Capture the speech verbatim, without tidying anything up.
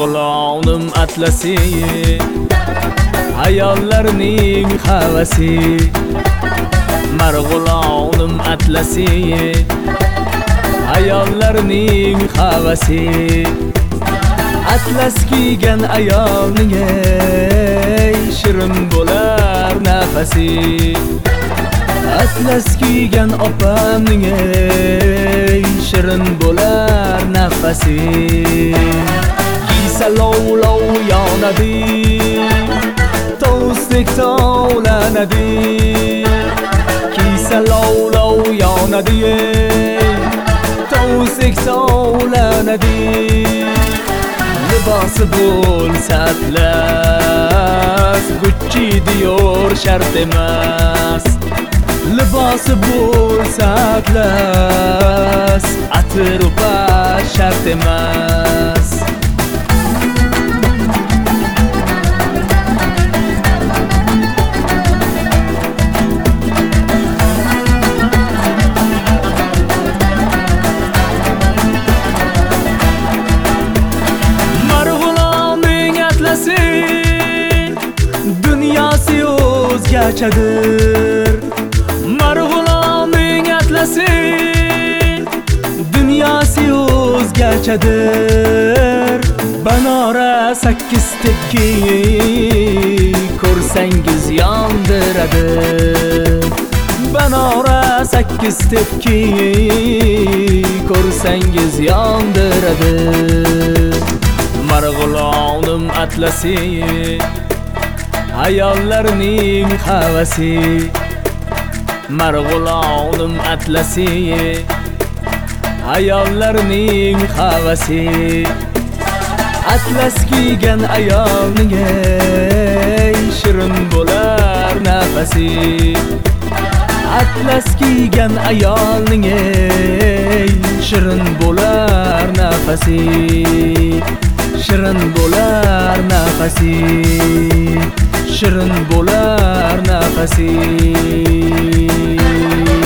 Marg'ulonim atlasi, ayollarning havasi. Marg'ulonim atlasi, ayollarning havasi. Atlas kiygan ayolning ey shirin bo'lar nafasi. Atlas kiygan opamning ey shirin bo'lar nafasi. Kiysa lov-lov yonadi, to'stek tovlanadi. Kiysa lov-lov yonadi, to'stek tovlanadi. Libosi bo'lsa atlas, Gucci Dior shart emas. Libosi bo'lsa atlas, Atrupa shart emas. Dunyosi o'zgachadir. Marg'uloning atlasi, dunyosi o'zgachadir. Banora sakkiz tepki ko'rsangiz yondiradi. Banora sakkiz tepki ko'rsangiz yondiradi. Marg'ulonim atlasi, ayollarning havasi. Marg'ulonim atlasi, ayollarning havasi. Atlas kiygan ayolning ey shirin bo'lar nafasi. Atlas kiygan ayolning ey shirin bo'lar nafasi. Shirin bo'lar nafasi. Shirin bo'lar nafasi.